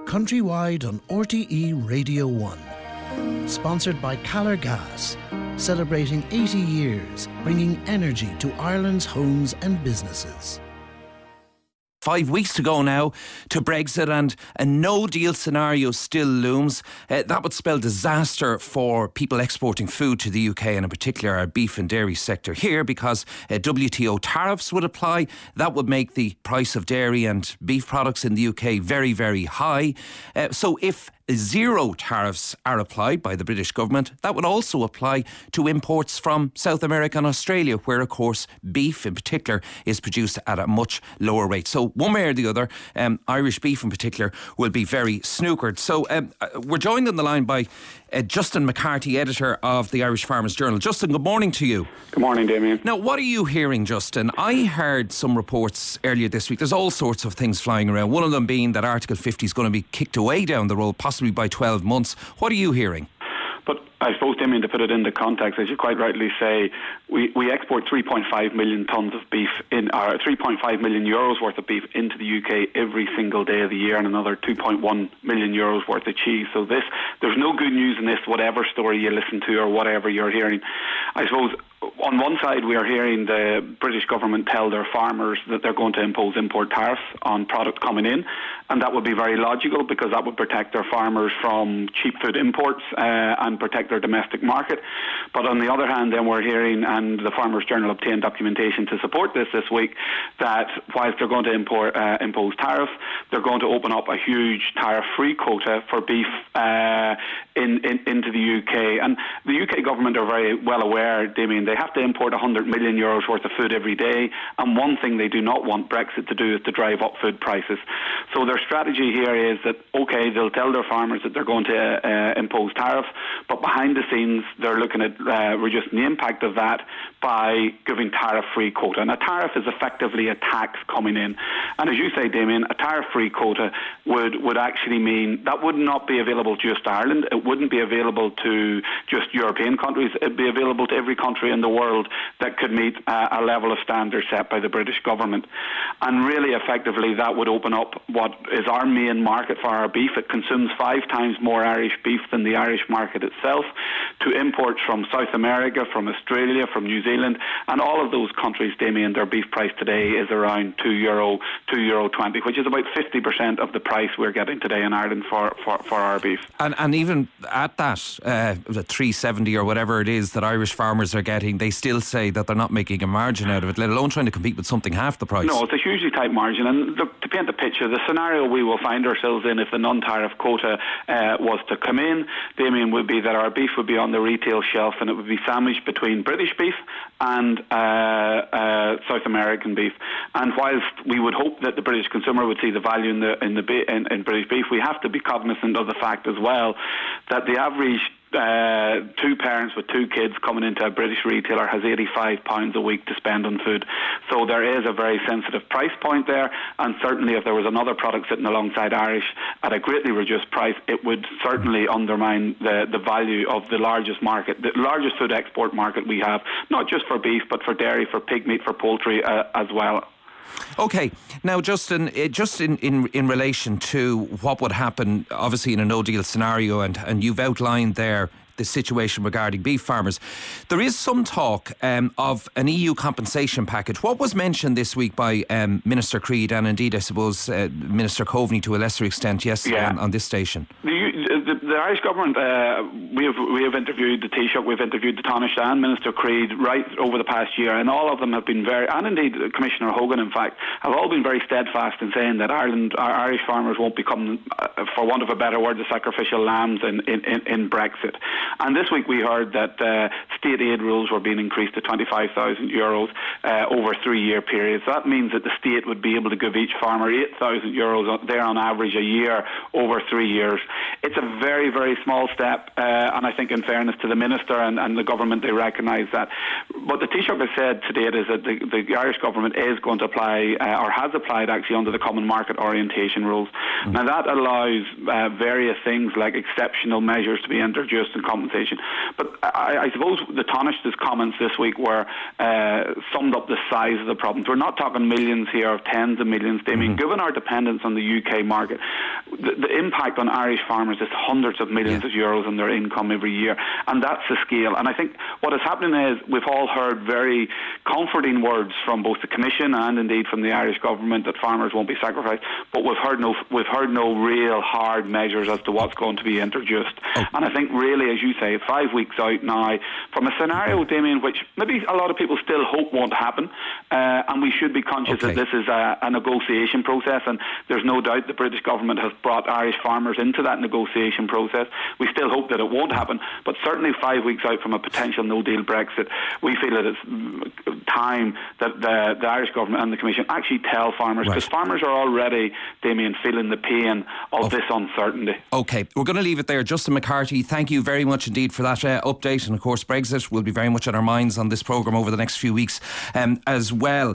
countrywide on RTE Radio 1. Sponsored by Calor Gas, celebrating 80 years, bringing energy to Ireland's homes and businesses. 5 weeks to go now to Brexit, and a no-deal scenario still looms. That would spell disaster for people exporting food to the UK, and in particular our beef and dairy sector here, because WTO tariffs would apply. That would make the price of dairy and beef products in the UK very, very high. So if zero tariffs are applied by the British government, that would also apply to imports from South America and Australia, where of course beef in particular is produced at a much lower rate. So one way or the other, Irish beef in particular will be very snookered. So we're joined on the line by Justin McCarthy, editor of the Irish Farmers Journal. Justin, good morning to you. Good morning, Damien. Now, what are you hearing, Justin? I heard some reports earlier this week. There's all sorts of things flying around, one of them being that Article 50 is going to be kicked away down the road, possibly by 12 months. What are you hearing? But I suppose, Damien, to put it into context, as you quite rightly say, we export 3.5 million tonnes of beef, 3.5 million euros worth of beef into the UK every single day of the year, and another 2.1 million euros worth of cheese. So there's no good news in this, whatever story you listen to or whatever you're hearing. I suppose on one side we are hearing the British government tell their farmers that they're going to impose import tariffs on product coming in, and that would be very logical because that would protect their farmers from cheap food imports and protect their domestic market. But on the other hand, then we're hearing, and the Farmers Journal obtained documentation to support this week, that whilst they're going to impose tariffs, they're going to open up a huge tariff-free quota for beef into the UK. And the UK government are very well aware, Damien, they have to import 100 million euros worth of food every day, and one thing they do not want Brexit to do is to drive up food prices. So their strategy here is that, okay, they'll tell their farmers that they're going to impose tariffs, but behind the scenes they're looking at reducing the impact of that by giving tariff-free quota. And a tariff is effectively a tax coming in. And as you say, Damien, a tariff-free quota would actually mean that would not be available just to Ireland. It wouldn't be available to just European countries. It'd be available to every country in the world that could meet a level of standard set by the British government. And really, effectively, that would open up what is our main market for our beef. It consumes 5 times more Irish beef than the Irish market itself, to imports from South America, from Australia, from New Zealand, and all of those countries, Damien, their beef price today is around €2.20, which is about 50% of the price we're getting today in Ireland for our beef. And even at that, $3.70 or whatever it is that Irish farmers are getting, they still say that they're not making a margin out of it, let alone trying to compete with something half the price. No, it's a hugely tight margin. And look, to paint the picture, the scenario we will find ourselves in if the non-tariff quota was to come in, Damien, would be that our beef would be on the retail shelf and it would be sandwiched between British beef and South American beef. And whilst we would hope that the British consumer would see the value in British beef, we have to be cognizant of the fact as well that the average 2 parents with 2 kids coming into a British retailer has £85 a week to spend on food. So there is a very sensitive price point there, and certainly if there was another product sitting alongside Irish at a greatly reduced price, it would certainly undermine the value of the largest market, the largest food export market we have, not just for beef but for dairy, for pig meat, for poultry as well. Okay, now Justin, just in relation to what would happen obviously in a no-deal scenario, and you've outlined there the situation regarding beef farmers, there is some talk of an EU compensation package. What was mentioned this week by Minister Creed, and indeed I suppose Minister Coveney to a lesser extent yesterday on this station? The Irish government, we have interviewed the Taoiseach, we've interviewed the Taoiseach and Minister Creed right over the past year, and all of them have been and indeed Commissioner Hogan, in fact, have all been very steadfast in saying that our Irish farmers won't become, for want of a better word, the sacrificial lambs in Brexit. And this week we heard that state aid rules were being increased to €25,000 over a 3-year period. So that means that the state would be able to give each farmer €8,000 there on average a year over 3 years. It's a very, very small step, and I think in fairness to the Minister and the government, they recognise that. what the Taoiseach has said to date is that the Irish government is going to apply, or has applied actually, under the Common Market Orientation Rules. Now that allows various things like exceptional measures to be introduced in compensation. But I suppose the Taoiseach's comments this week were summed up the size of the problems. We're not talking millions here, of tens of millions. I mean, given our dependence on the UK market, the impact on Irish farmers is hundreds of millions of euros in their income every year, and that's the scale. And I think what is happening is we've all heard very comforting words from both the Commission and indeed from the Irish government that farmers won't be sacrificed, but we've heard no real hard measures as to what's going to be introduced. And I think really, as you say, 5 weeks out now from a scenario, Damien, which maybe a lot of people still hope won't happen, and we should be conscious that this is a negotiation process, and there's no doubt the British government has brought Irish farmers into that negotiation process. We still hope that it won't happen, but certainly 5 weeks out from a potential no-deal Brexit, we feel that it's time that the Irish government and the Commission actually tell farmers, because farmers are already, Damien, feeling the pain of this uncertainty. OK, we're going to leave it there. Justin McCarthy, thank you very much indeed for that update. And of course, Brexit will be very much on our minds on this programme over the next few weeks as well.